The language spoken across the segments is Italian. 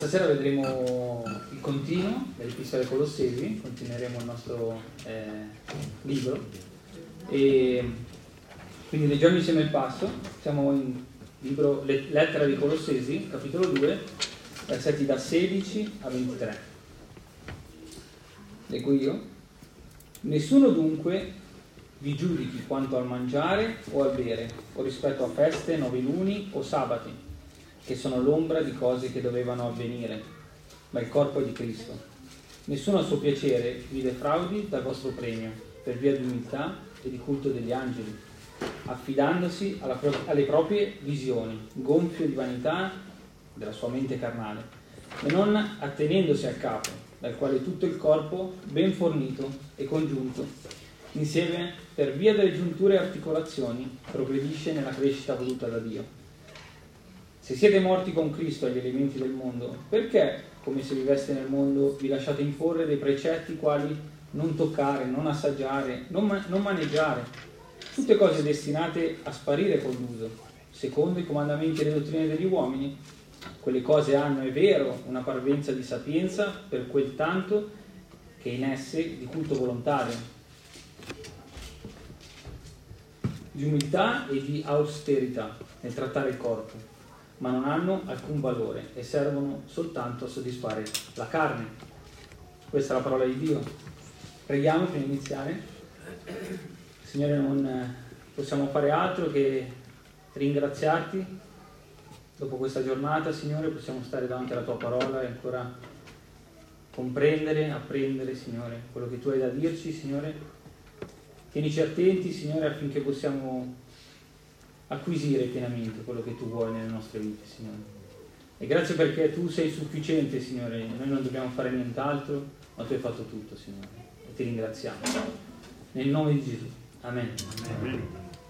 Stasera vedremo il continuo dell'Epistola ai Colossesi, continueremo il nostro libro e quindi leggiamo insieme il passo. Siamo in libro Lettera dei Colossesi, capitolo 2, versetti da 16 a 23. Leggo io. Nessuno dunque vi giudichi quanto al mangiare o al bere, o rispetto a feste, nuovi luni o sabati, che sono l'ombra di cose che dovevano avvenire, ma il corpo è di Cristo. Nessuno a suo piacere vi defraudi dal vostro premio, per via di umiltà e di culto degli angeli, affidandosi alle proprie visioni, gonfio di vanità della sua mente carnale, e non attenendosi al capo, dal quale tutto il corpo, ben fornito e congiunto, insieme per via delle giunture e articolazioni, progredisce nella crescita voluta da Dio. Se siete morti con Cristo agli elementi del mondo, perché, come se viveste nel mondo, vi lasciate imporre dei precetti quali non toccare, non assaggiare, non maneggiare, tutte cose destinate a sparire con l'uso, secondo i comandamenti e le dottrine degli uomini? Quelle cose hanno, è vero, una parvenza di sapienza per quel tanto che in esse di culto volontario, di umiltà e di austerità nel trattare il corpo, ma non hanno alcun valore e servono soltanto a soddisfare la carne. Questa è la parola di Dio. Preghiamo prima di iniziare. Signore, non possiamo fare altro che ringraziarti dopo questa giornata. Signore, possiamo stare davanti alla tua parola e ancora comprendere, apprendere, Signore, quello che tu hai da dirci, Signore. Tienici attenti, Signore, affinché possiamo acquisire pienamente quello che tu vuoi nelle nostre vite, Signore. E grazie perché tu sei sufficiente, Signore. Noi non dobbiamo fare nient'altro, ma tu hai fatto tutto, Signore. E ti ringraziamo. Nel nome di Gesù. Amen. Amen.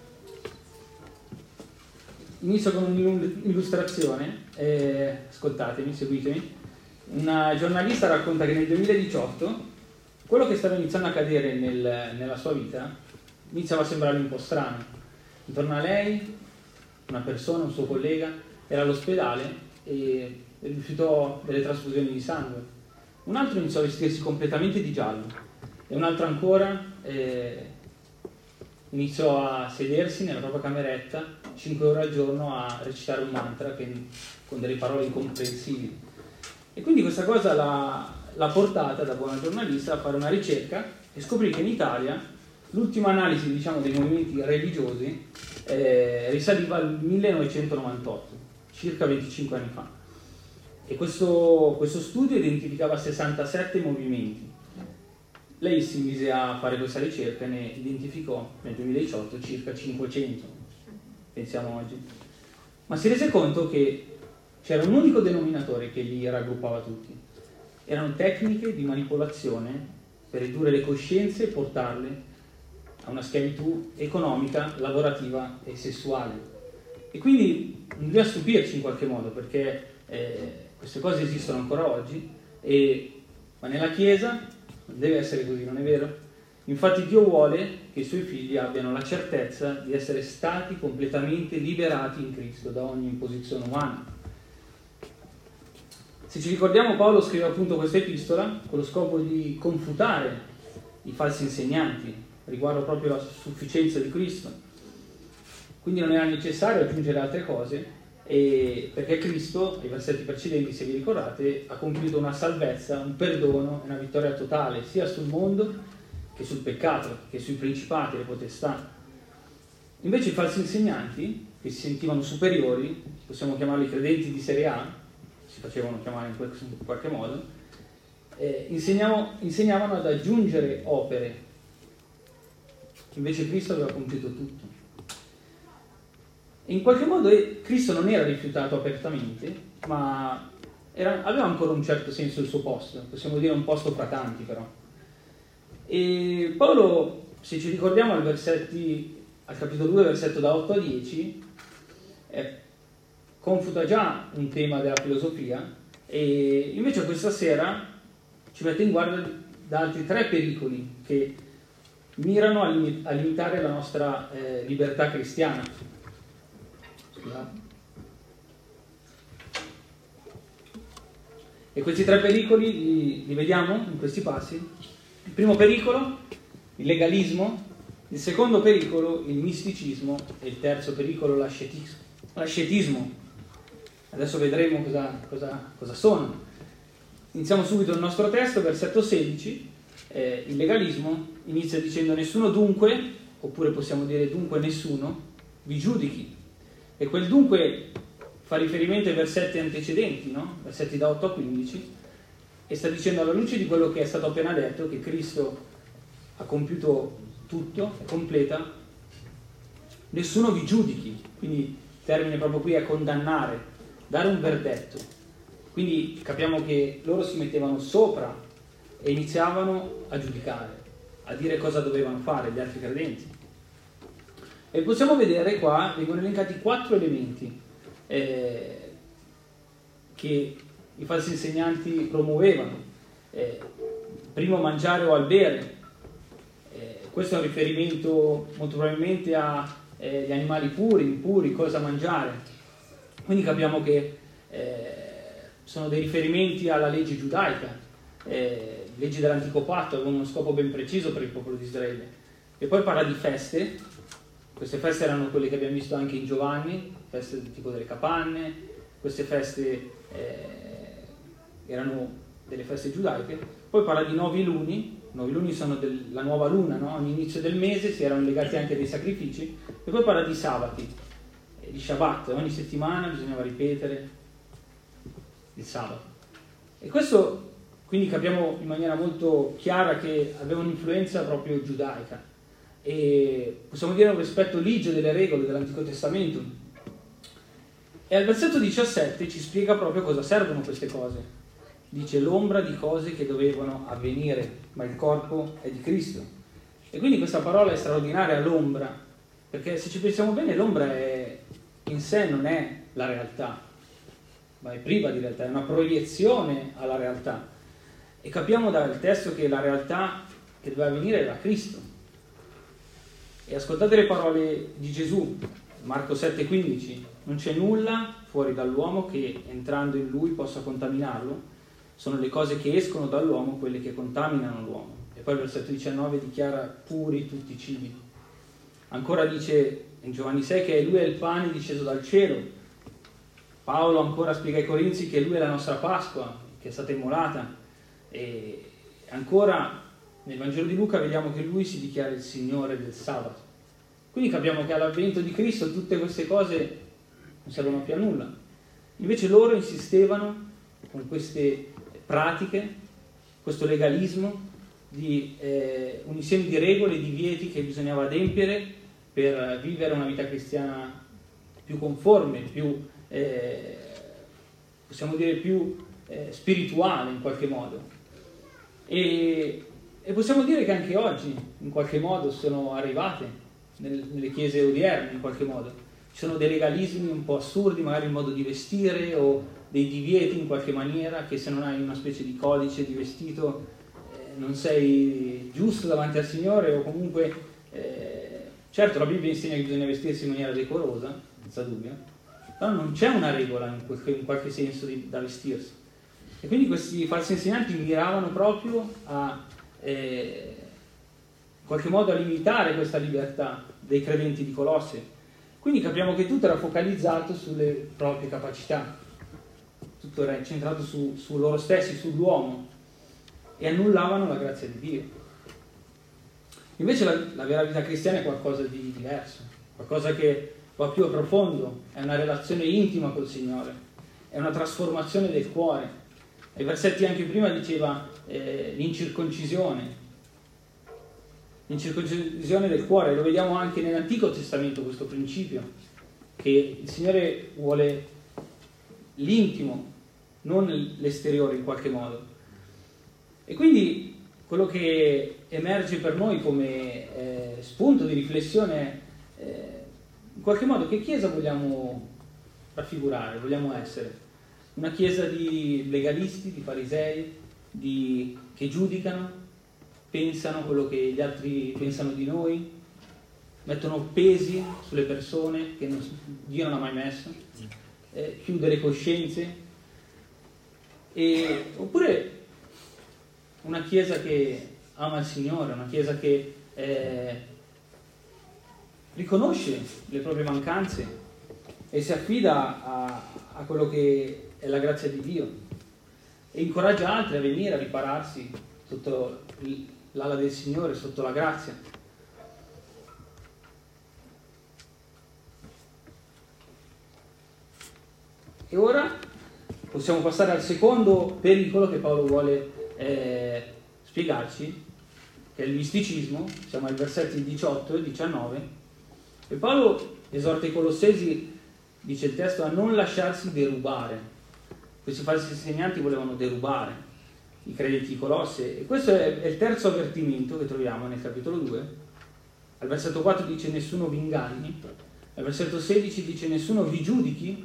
Inizio con un'illustrazione. Ascoltatemi, seguitemi. Una giornalista racconta che nel 2018 quello che stava iniziando a accadere nella sua vita iniziava a sembrare un po' strano. Intorno a lei, una persona, un suo collega, era all'ospedale e rifiutò delle trasfusioni di sangue. Un altro iniziò a vestirsi completamente di giallo e un altro ancora iniziò a sedersi nella propria cameretta 5 ore al giorno a recitare un mantra con delle parole incomprensibili. E quindi questa cosa l'ha portata, da buona giornalista, a fare una ricerca e scoprì che in Italia l'ultima analisi, diciamo, dei movimenti religiosi risaliva al 1998, circa 25 anni fa. E questo studio identificava 67 movimenti. Lei si mise a fare questa ricerca e ne identificò nel 2018 circa 500. Pensiamo oggi. Ma si rese conto che c'era un unico denominatore che li raggruppava tutti. Erano tecniche di manipolazione per ridurre le coscienze e portarle a una schiavitù economica, lavorativa e sessuale. E quindi non bisogna stupirci in qualche modo, perché queste cose esistono ancora oggi, ma nella Chiesa non deve essere così, non è vero? Infatti Dio vuole che i suoi figli abbiano la certezza di essere stati completamente liberati in Cristo da ogni imposizione umana. Se ci ricordiamo, Paolo scrive appunto questa epistola con lo scopo di confutare i falsi insegnanti riguardo proprio la sufficienza di Cristo. Quindi non era necessario aggiungere altre cose, perché Cristo, nei versetti precedenti, se vi ricordate, ha compiuto una salvezza, un perdono e una vittoria totale sia sul mondo che sul peccato, che sui principati e le potestà. Invece i falsi insegnanti, che si sentivano superiori, possiamo chiamarli credenti di serie A, si facevano chiamare in qualche modo, insegnavano ad aggiungere opere. Invece Cristo aveva compiuto tutto. E in qualche modo Cristo non era rifiutato apertamente, ma aveva ancora un certo senso il suo posto, possiamo dire un posto fra tanti però. E Paolo, se ci ricordiamo al capitolo 2, versetto da 8 a 10, confuta già un tema della filosofia, e invece questa sera ci mette in guardia da altri 3 pericoli che mirano a limitare la nostra libertà cristiana. Scusate. E questi 3 pericoli li vediamo in questi passi. Il primo pericolo, il legalismo, il secondo pericolo, il misticismo, e il terzo pericolo, l'ascetismo. Adesso vedremo cosa sono. Iniziamo subito il nostro testo, versetto 16. Il legalismo inizia dicendo: nessuno dunque, oppure possiamo dire dunque nessuno, vi giudichi. E quel dunque fa riferimento ai versetti antecedenti, no? Versetti da 8 a 15, e sta dicendo, alla luce di quello che è stato appena detto, che Cristo ha compiuto tutto, è completa, nessuno vi giudichi. Quindi il termine proprio qui è condannare, dare un verdetto. Quindi capiamo che loro si mettevano sopra e iniziavano a giudicare, a dire cosa dovevano fare gli altri credenti. E possiamo vedere qua, vengono elencati 4 elementi che i falsi insegnanti promuovevano. Primo, mangiare o al bere. Questo è un riferimento molto probabilmente agli animali puri, impuri, cosa mangiare. Quindi capiamo che sono dei riferimenti alla legge giudaica, leggi dell'antico patto, avevano uno scopo ben preciso per il popolo di Israele. E poi parla di feste. Queste feste erano quelle che abbiamo visto anche in Giovanni, feste del tipo delle capanne. Queste feste erano delle feste giudaiche. Poi parla di nuovi luni sono la nuova luna, no? All'inizio del mese si erano legati anche dei sacrifici. E poi parla di sabati, di Shabbat, ogni settimana bisognava ripetere il sabato. E questo quindi capiamo in maniera molto chiara che aveva un'influenza proprio giudaica, e possiamo dire un rispetto ligio delle regole dell'Antico Testamento. E al versetto 17 ci spiega proprio cosa servono queste cose. Dice: l'ombra di cose che dovevano avvenire, ma il corpo è di Cristo. E quindi questa parola è straordinaria, l'ombra, perché se ci pensiamo bene l'ombra in sé non è la realtà, ma è priva di realtà, è una proiezione alla realtà. E capiamo dal testo che la realtà che doveva avvenire era Cristo. E ascoltate le parole di Gesù, Marco 7,15: non c'è nulla fuori dall'uomo che entrando in lui possa contaminarlo, sono le cose che escono dall'uomo quelle che contaminano l'uomo. E poi il versetto 19 dichiara puri tutti i cibi. Ancora dice in Giovanni 6 che lui è il pane disceso dal cielo. Paolo ancora spiega ai Corinzi che lui è la nostra Pasqua, che è stata immolata. E ancora nel Vangelo di Luca vediamo che lui si dichiara il Signore del sabato. Quindi capiamo che all'avvento di Cristo tutte queste cose non servono più a nulla. Invece loro insistevano con queste pratiche, questo legalismo di un insieme di regole e divieti che bisognava adempiere per vivere una vita cristiana più conforme, più possiamo dire più spirituale in qualche modo. E possiamo dire che anche oggi in qualche modo sono arrivate nelle chiese odierne, in qualche modo ci sono dei legalismi un po' assurdi, magari il modo di vestire o dei divieti in qualche maniera, che se non hai una specie di codice di vestito non sei giusto davanti al Signore, o comunque certo la Bibbia insegna che bisogna vestirsi in maniera decorosa, senza dubbio, però non c'è una regola in qualche senso da vestirsi. E quindi questi falsi insegnanti miravano proprio a in qualche modo a limitare questa libertà dei credenti di Colosse. Quindi capiamo che tutto era focalizzato sulle proprie capacità, tutto era incentrato su loro stessi, sull'uomo, e annullavano la grazia di Dio. Invece la vera vita cristiana è qualcosa di diverso, qualcosa che va più a profondo, è una relazione intima col Signore, è una trasformazione del cuore. Ai versetti anche prima diceva l'incirconcisione del cuore. Lo vediamo anche nell'Antico Testamento questo principio, che il Signore vuole l'intimo, non l'esteriore in qualche modo. E quindi quello che emerge per noi come spunto di riflessione è in qualche modo che Chiesa vogliamo raffigurare, vogliamo essere. Una Chiesa di legalisti, di farisei, che giudicano, pensano quello che gli altri pensano di noi, mettono pesi sulle persone che Dio non ha mai messo, chiude le coscienze, Oppure una chiesa che ama il Signore, una chiesa che riconosce le proprie mancanze e si affida a quello che è la grazia di Dio e incoraggia altri a venire a ripararsi sotto l'ala del Signore, sotto la grazia. E ora possiamo passare al secondo pericolo che Paolo vuole spiegarci, che è il misticismo. Siamo ai versetti 18 e 19, e Paolo esorta i Colossesi, dice il testo, a non lasciarsi derubare. Questi falsi insegnanti volevano derubare i credenti di Colosse, e questo è il terzo avvertimento che troviamo nel capitolo 2. Al versetto 4 dice nessuno vi inganni, al versetto 16 dice nessuno vi giudichi,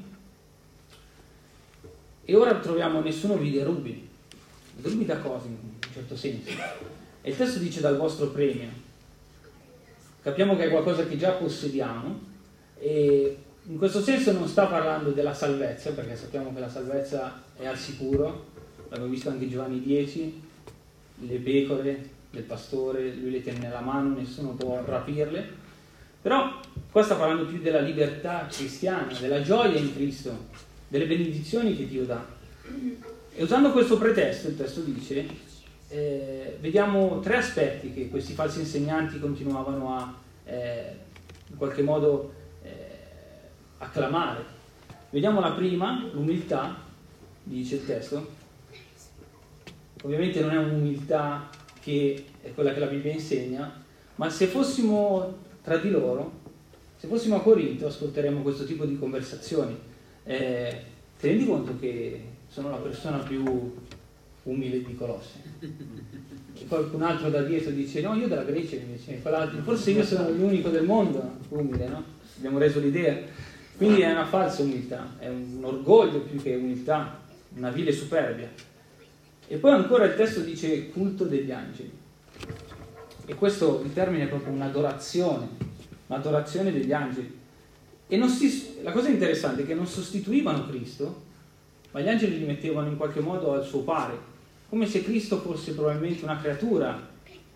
e ora troviamo nessuno vi derubi. Derubi da cosa, in un certo senso? E il testo dice dal vostro premio. Capiamo che è qualcosa che già possediamo, e in questo senso non sta parlando della salvezza, perché sappiamo che la salvezza è al sicuro. L'abbiamo visto anche in Giovanni 10, le pecore del pastore, lui le tiene nella mano, nessuno può rapirle. Però qua sta parlando più della libertà cristiana, della gioia in Cristo, delle benedizioni che Dio dà. E usando questo pretesto, il testo dice, vediamo tre aspetti che questi falsi insegnanti continuavano a in qualche modo acclamare. Vediamo la prima, l'umiltà, dice il testo. Ovviamente non è un'umiltà che è quella che la Bibbia insegna, ma se fossimo tra di loro, se fossimo a Corinto, ascolteremmo questo tipo di conversazioni. Ti rendi conto che sono la persona più umile di Colosse? E qualcun altro da dietro dice no, io della Grecia invece, forse io sono l'unico del mondo umile, no? Abbiamo reso l'idea. Quindi è una falsa umiltà, è un orgoglio più che umiltà, una vile superbia. E poi ancora il testo dice culto degli angeli, e questo il termine è proprio un'adorazione degli angeli. E la cosa interessante è che non sostituivano Cristo, ma gli angeli li mettevano in qualche modo al suo pari, come se Cristo fosse probabilmente una creatura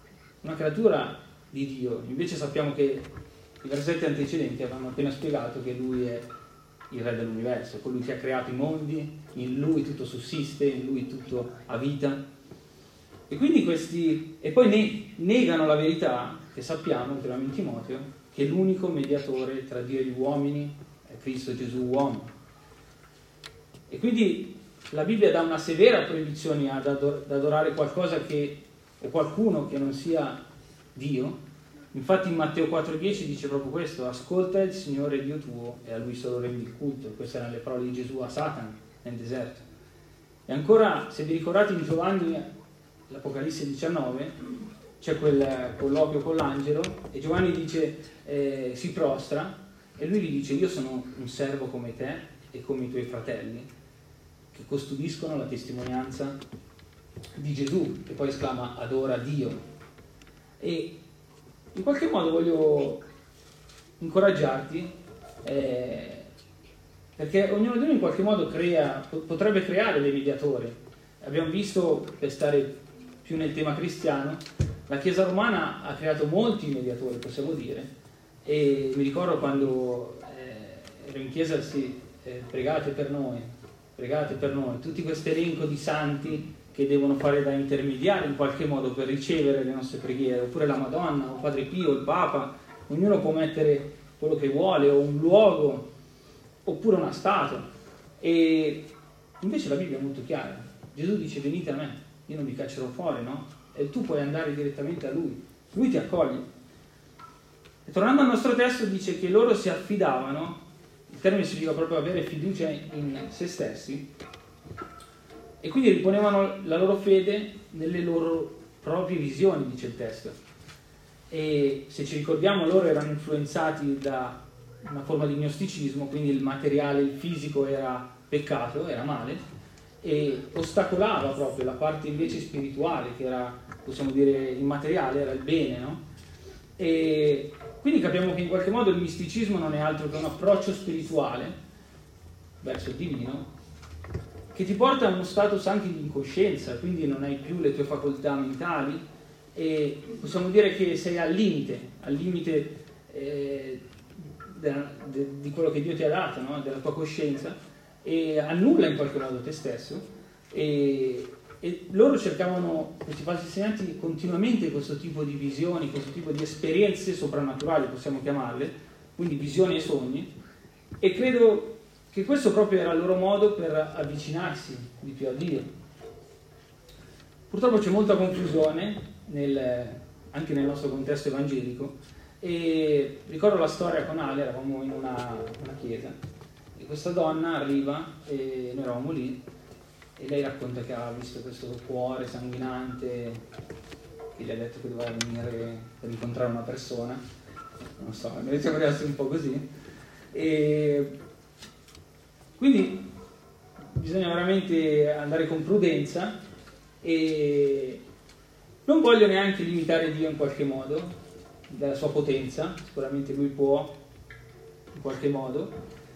di Dio. Invece sappiamo che i versetti antecedenti avevano appena spiegato che Lui è il Re dell'universo, colui che ha creato i mondi, in Lui tutto sussiste, in Lui tutto ha vita. E quindi e poi negano la verità che sappiamo, troviamo in Timoteo, che l'unico mediatore tra Dio e gli uomini è Cristo Gesù uomo. E quindi la Bibbia dà una severa proibizione ad adorare qualcosa o qualcuno che non sia Dio. Infatti in Matteo 4,10 dice proprio questo: ascolta il Signore Dio tuo e a Lui solo rendi il culto. Queste erano le parole di Gesù a Satana nel deserto. E ancora, se vi ricordate, in Giovanni, l'Apocalisse 19, c'è quel colloquio con l'angelo, e Giovanni dice, si prostra, e lui gli dice: io sono un servo come te e come i tuoi fratelli, che custodiscono la testimonianza di Gesù, e poi esclama: adora Dio. E in qualche modo voglio incoraggiarti, perché ognuno di noi in qualche modo potrebbe creare dei mediatori. Abbiamo visto, per stare più nel tema cristiano, la Chiesa romana ha creato molti mediatori, possiamo dire, e mi ricordo quando ero in chiesa, pregate per noi, tutti questo elenco di santi che devono fare da intermediari in qualche modo per ricevere le nostre preghiere, oppure la Madonna, o Padre Pio, il Papa. Ognuno può mettere quello che vuole, o un luogo, oppure una statua. E invece la Bibbia è molto chiara. Gesù dice: venite a me, io non vi caccerò fuori, no? E tu puoi andare direttamente a Lui ti accoglie. E tornando al nostro testo, dice che loro si affidavano, il termine significa proprio avere fiducia in se stessi, e quindi riponevano la loro fede nelle loro proprie visioni, dice il testo. E se ci ricordiamo, loro erano influenzati da una forma di gnosticismo, quindi il materiale, il fisico era peccato, era male, e ostacolava proprio la parte invece spirituale, che era, possiamo dire, immateriale, era il bene, no? E quindi capiamo che in qualche modo il misticismo non è altro che un approccio spirituale verso il divino, che ti porta a uno status anche di incoscienza, quindi non hai più le tue facoltà mentali e possiamo dire che sei al limite di quello che Dio ti ha dato, no? Della tua coscienza, e annulla in qualche modo te stesso, e loro cercavano, questi falsi insegnanti, continuamente questo tipo di visioni, questo tipo di esperienze soprannaturali, possiamo chiamarle, quindi visioni e sogni, e credo che questo proprio era il loro modo per avvicinarsi di più a Dio. Purtroppo c'è molta confusione anche nel nostro contesto evangelico, e ricordo la storia con Ale. Eravamo in una chiesa e questa donna arriva e noi eravamo lì e lei racconta che ha visto questo cuore sanguinante, che gli ha detto che doveva venire per incontrare una persona, non so, mi sembra essere un po' così, e quindi bisogna veramente andare con prudenza, e non voglio neanche limitare Dio in qualche modo, della sua potenza. Sicuramente Lui può in qualche modo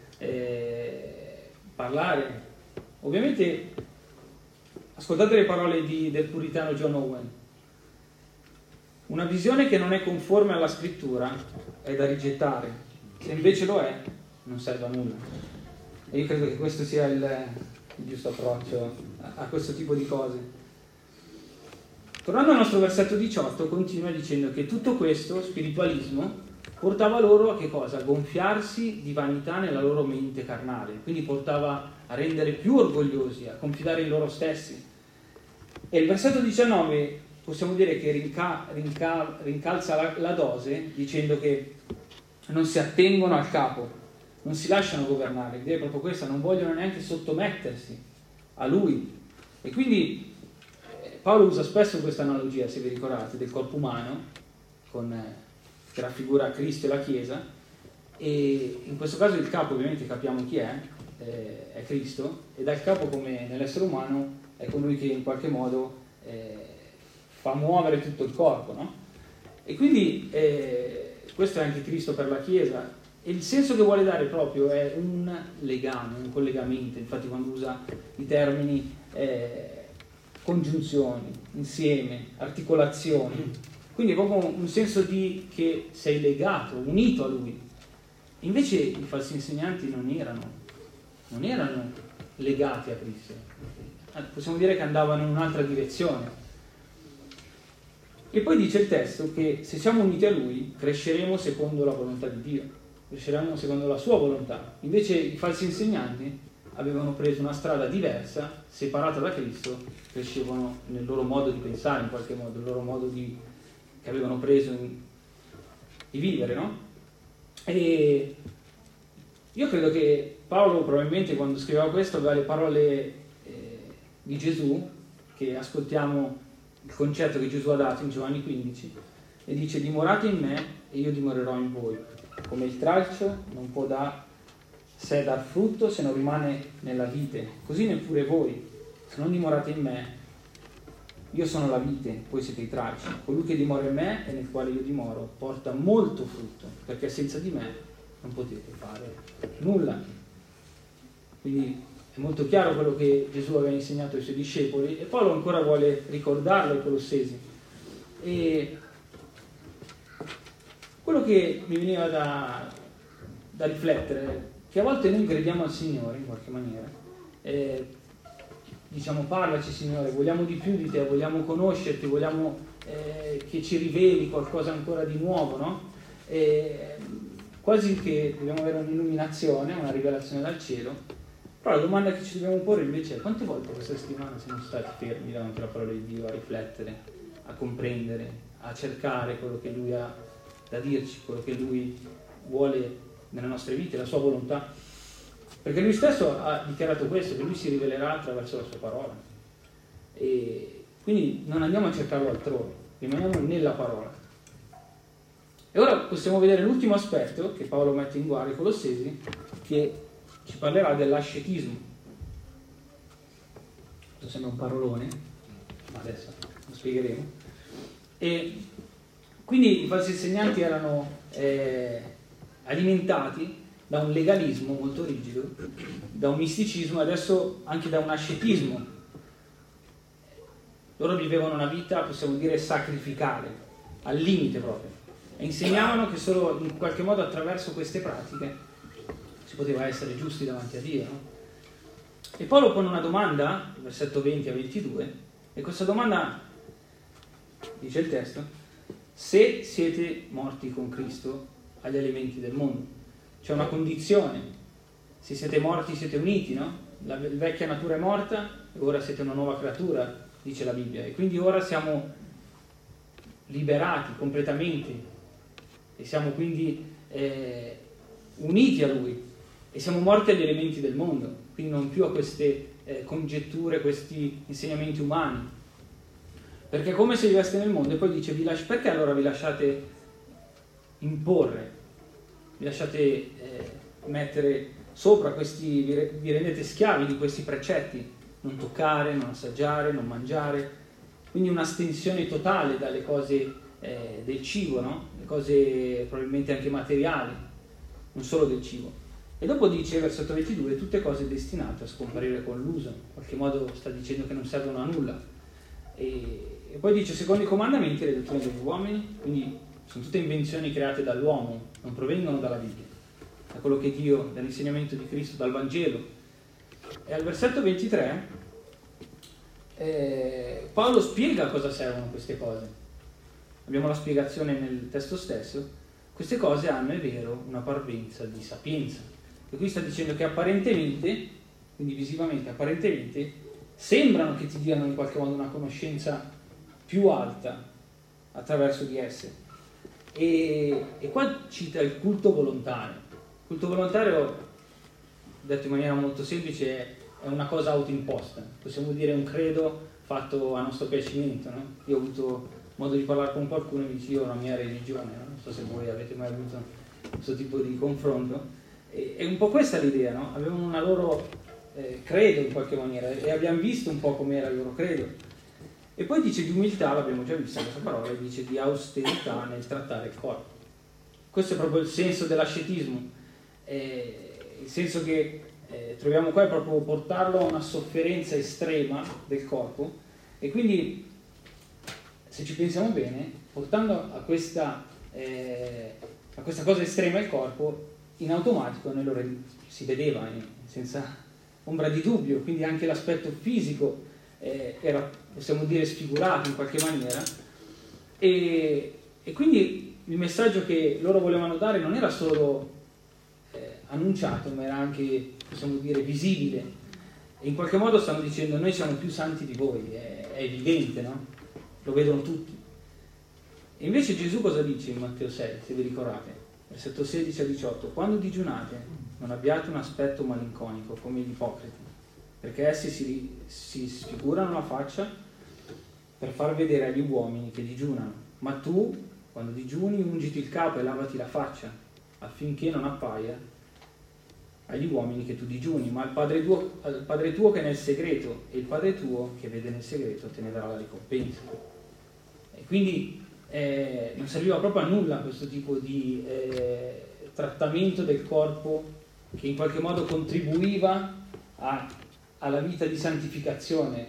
parlare. Ovviamente ascoltate le parole del puritano John Owen: una visione che non è conforme alla scrittura è da rigettare, se invece lo è non serve a nulla. E io credo che questo sia il giusto approccio a questo tipo di cose. Tornando al nostro versetto 18, continua dicendo che tutto questo spiritualismo portava loro a che cosa? A gonfiarsi di vanità nella loro mente carnale, quindi portava a rendere più orgogliosi, a confidare in loro stessi. E il versetto 19 possiamo dire che rincalza la dose, dicendo che non si attengono al capo, non si lasciano governare. L'idea è proprio questa: non vogliono neanche sottomettersi a lui. E quindi Paolo usa spesso questa analogia, se vi ricordate, del corpo umano, che raffigura Cristo e la Chiesa, e in questo caso il capo, ovviamente capiamo chi è Cristo, e dal capo, come nell'essere umano, è colui che in qualche modo fa muovere tutto il corpo, no? E quindi questo è anche Cristo per la Chiesa, e il senso che vuole dare proprio è un legame, un collegamento. Infatti quando usa i termini congiunzioni, insieme, articolazioni, quindi è proprio un senso di che sei legato, unito a Lui. Invece i falsi insegnanti non erano legati a Cristo, possiamo dire che andavano in un'altra direzione. E poi dice il testo che se siamo uniti a Lui cresceremo secondo la volontà di Dio, cresceremo secondo la sua volontà. Invece i falsi insegnanti avevano preso una strada diversa, separata da Cristo, crescevano nel loro modo di pensare, in qualche modo, il loro modo che avevano preso di vivere, no? E io credo che Paolo probabilmente quando scriveva questo aveva le parole di Gesù, che ascoltiamo il concetto che Gesù ha dato in Giovanni 15, e dice: dimorate in me e io dimorerò in voi, come il tralcio non può da sé dar frutto se non rimane nella vite, così neppure voi, se non dimorate in me. Io sono la vite, voi siete i tralci. Colui che dimora in me e nel quale io dimoro porta molto frutto, perché senza di me non potete fare nulla. Quindi è molto chiaro quello che Gesù aveva insegnato ai suoi discepoli, e Paolo ancora vuole ricordarlo ai Colossesi. E quello che mi veniva da riflettere, che a volte noi crediamo al Signore in qualche maniera, diciamo: parlaci Signore, vogliamo di più di te, vogliamo conoscerti, vogliamo che ci riveli qualcosa ancora di nuovo, no? Quasi che dobbiamo avere un'illuminazione, una rivelazione dal cielo. Però la domanda che ci dobbiamo porre invece è: quante volte questa settimana siamo stati fermi davanti alla parola di Dio a riflettere, a comprendere, a cercare quello che Lui ha da dirci, quello che Lui vuole nelle nostre vite, la sua volontà? Perché Lui stesso ha dichiarato questo, che Lui si rivelerà attraverso la sua parola. E quindi non andiamo a cercarlo altrove, rimaniamo nella parola. E ora possiamo vedere l'ultimo aspetto che Paolo mette in guardia ai Colossesi, che ci parlerà dell'ascetismo. Questo sembra un parolone, ma adesso lo spiegheremo. E quindi i falsi insegnanti erano alimentati da un legalismo molto rigido, da un misticismo e adesso anche da un ascetismo. Loro vivevano una vita, possiamo dire, sacrificale, al limite proprio, e insegnavano che solo in qualche modo attraverso queste pratiche si poteva essere giusti davanti a Dio, no? E Paolo pone una domanda, versetto 20 a 22, e questa domanda, dice il testo: se siete morti con Cristo agli elementi del mondo. C'è una condizione: se siete morti siete uniti, no? La vecchia natura è morta e ora siete una nuova creatura, dice la Bibbia, e quindi ora siamo liberati completamente e siamo quindi uniti a Lui e siamo morti agli elementi del mondo, quindi non più a queste congetture, questi insegnamenti umani, perché è come se viveste nel mondo. E poi dice: perché allora vi lasciate imporre, vi lasciate mettere sopra questi, vi rendete schiavi di questi precetti: non toccare, non assaggiare, non mangiare, quindi un'astensione totale dalle cose del cibo, no? Le cose probabilmente anche materiali, non solo del cibo. E dopo dice, versetto 22, tutte cose destinate a scomparire con l'uso. In qualche modo sta dicendo che non servono a nulla. E poi dice: secondo i comandamenti, le dottrine degli uomini, quindi sono tutte invenzioni create dall'uomo, non provengono dalla Bibbia, da quello che Dio, dall'insegnamento di Cristo, dal Vangelo. E al versetto 23 Paolo spiega a cosa servono queste cose. Abbiamo la spiegazione nel testo stesso. Queste cose hanno, è vero, una parvenza di sapienza. E qui sta dicendo che apparentemente, quindi visivamente, apparentemente, sembrano che ti diano in qualche modo una conoscenza più alta attraverso di esse. E qua cita il culto volontario. Il culto volontario, detto in maniera molto semplice, è una cosa autoimposta. Possiamo dire un credo fatto a nostro piacimento, no? Io ho avuto modo di parlare con qualcuno e mi dice: io ho la mia religione, no? Non so se voi avete mai avuto questo tipo di confronto. È un po' questa l'idea, no? Avevano una loro credo in qualche maniera, e abbiamo visto un po' com'era il loro credo. E poi dice di umiltà, l'abbiamo già vista questa parola, e dice di austerità nel trattare il corpo. Questo è proprio il senso dell'ascetismo, il senso che troviamo qua è proprio portarlo a una sofferenza estrema del corpo. E quindi, se ci pensiamo bene, portando a questa cosa estrema il corpo, in automatico si vedeva senza ombra di dubbio, quindi anche l'aspetto fisico era, possiamo dire, sfigurato in qualche maniera, e quindi il messaggio che loro volevano dare non era solo annunciato, ma era anche, possiamo dire, visibile. E in qualche modo stanno dicendo: noi siamo più santi di voi, è evidente, no? Lo vedono tutti. E invece Gesù cosa dice in Matteo 6, se vi ricordate? Versetto 16 a 18: quando digiunate non abbiate un aspetto malinconico come gli ipocriti, perché essi si sfigurano la faccia per far vedere agli uomini che digiunano, ma tu, quando digiuni, ungiti il capo e lavati la faccia, affinché non appaia agli uomini che tu digiuni, ma al Padre tuo che è nel segreto, e il Padre tuo che vede nel segreto te ne darà la ricompensa. E quindi non serviva proprio a nulla questo tipo di trattamento del corpo che in qualche modo contribuiva alla vita di santificazione.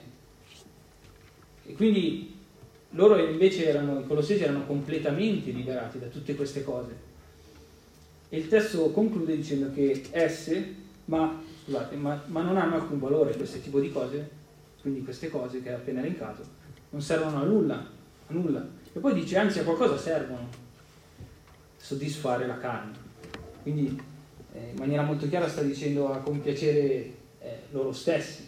E quindi loro invece i Colossesi erano completamente liberati da tutte queste cose. E il testo conclude dicendo che ma non hanno alcun valore questo tipo di cose, quindi queste cose che ha appena elencato non servono a nulla. E poi dice: anzi, a qualcosa servono: soddisfare la carne. Quindi in maniera molto chiara sta dicendo a compiacere loro stessi.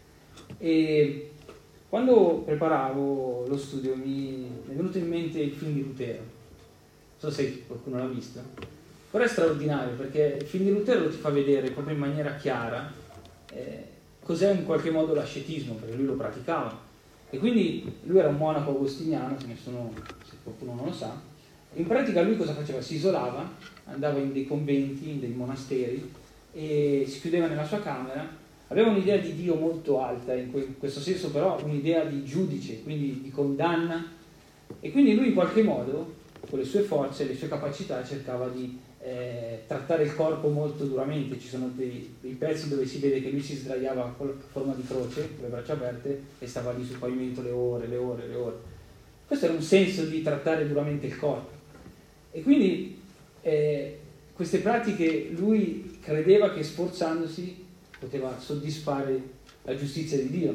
E quando preparavo lo studio mi è venuto in mente il film di Lutero. Non so se qualcuno l'ha visto, però è straordinario, perché il film di Lutero ti fa vedere proprio in maniera chiara cos'è in qualche modo l'ascetismo, perché lui lo praticava. E quindi lui era un monaco agostiniano, se qualcuno non lo sa. In pratica lui cosa faceva? Si isolava, andava in dei conventi, in dei monasteri, e si chiudeva nella sua camera. Aveva un'idea di Dio molto alta, in questo senso, però un'idea di giudice, quindi di condanna. E quindi lui in qualche modo, con le sue forze, le sue capacità, cercava di trattare il corpo molto duramente. Ci sono dei pezzi dove si vede che lui si sdraiava con la forma di croce, con le braccia aperte, e stava lì sul pavimento le ore. Questo era un senso di trattare duramente il corpo. E quindi queste pratiche lui credeva che sforzandosi poteva soddisfare la giustizia di Dio.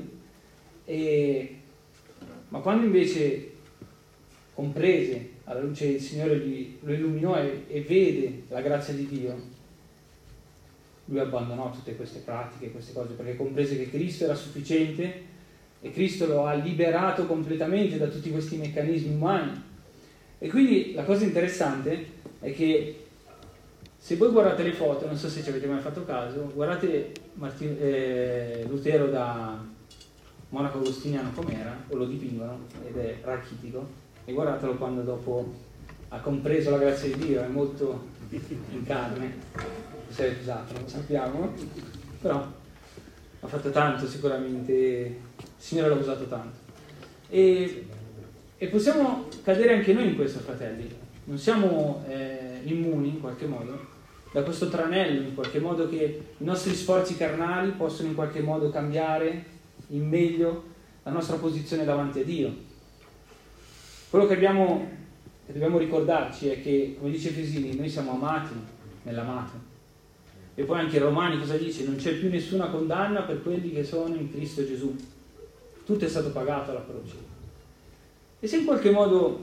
Ma quando invece comprese, alla luce del Signore lo illuminò e vede la grazia di Dio, lui abbandonò tutte queste pratiche, queste cose, perché comprese che Cristo era sufficiente e Cristo lo ha liberato completamente da tutti questi meccanismi umani. E quindi la cosa interessante è che se voi guardate le foto, non so se ci avete mai fatto caso, guardate Lutero da monaco agostiniano com'era, o lo dipingono, ed è rachitico, e guardatelo quando dopo ha compreso la grazia di Dio, è molto in carne, se è usato, non lo sappiamo, però ha fatto tanto sicuramente, il Signore l'ha usato tanto. E possiamo cadere anche noi in questo, fratelli, non siamo immuni in qualche modo da questo tranello, in qualche modo, che i nostri sforzi carnali possono in qualche modo cambiare in meglio la nostra posizione davanti a Dio. Quello che dobbiamo ricordarci è che, come dice Efesini, noi siamo amati nell'amato. E poi anche Romani cosa dice? Non c'è più nessuna condanna per quelli che sono in Cristo Gesù. Tutto è stato pagato alla croce. E se in qualche modo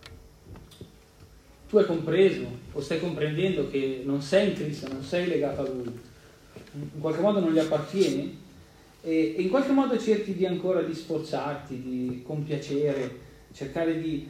tu hai compreso o stai comprendendo che non sei in Cristo, non sei legato a Lui, in qualche modo non gli appartieni, e in qualche modo cerchi di ancora di sforzarti, di compiacere, cercare di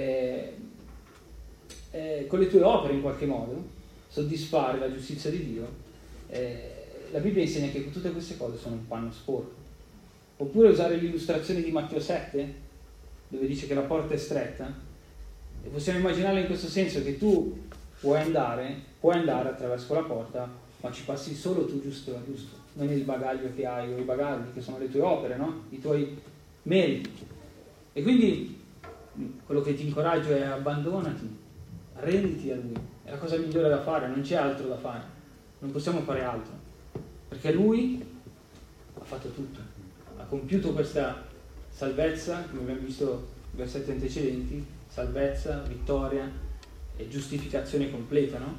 con le tue opere in qualche modo soddisfare la giustizia di Dio, la Bibbia insegna che tutte queste cose sono un panno sporco. Oppure usare l'illustrazione di Matteo 7, dove dice che la porta è stretta, e possiamo immaginarla in questo senso, che tu puoi andare attraverso la porta, ma ci passi solo tu, giusto, non il bagaglio che hai, o i bagagli che sono le tue opere, no? I tuoi meriti. E quindi quello che ti incoraggio è: abbandonati, renditi a Lui, è la cosa migliore da fare, non c'è altro da fare, non possiamo fare altro, perché Lui ha fatto tutto, ha compiuto questa salvezza, come abbiamo visto nei versetti antecedenti, salvezza, vittoria e giustificazione completa, no?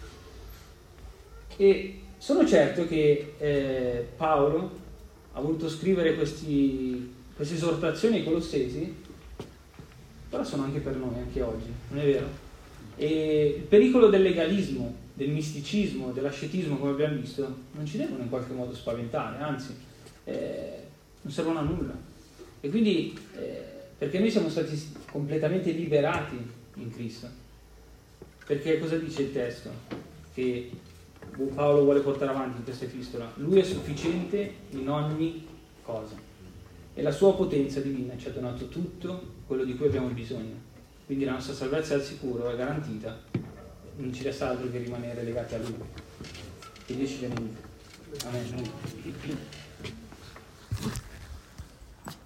E sono certo che Paolo ha voluto scrivere queste esortazioni ai Colossesi, però sono anche per noi, anche oggi, non è vero? E il pericolo del legalismo, del misticismo, dell'ascetismo, come abbiamo visto, non ci devono in qualche modo spaventare, anzi, non servono a nulla. E quindi, perché noi siamo stati completamente liberati in Cristo. Perché cosa dice il testo che Paolo vuole portare avanti in questa epistola? Lui è sufficiente in ogni cosa e la sua potenza divina ci ha donato tutto quello di cui abbiamo bisogno. Quindi la nostra salvezza è al sicuro, è garantita, non ci resta altro che rimanere legati a Lui. Che Dio ci benedica. Amen.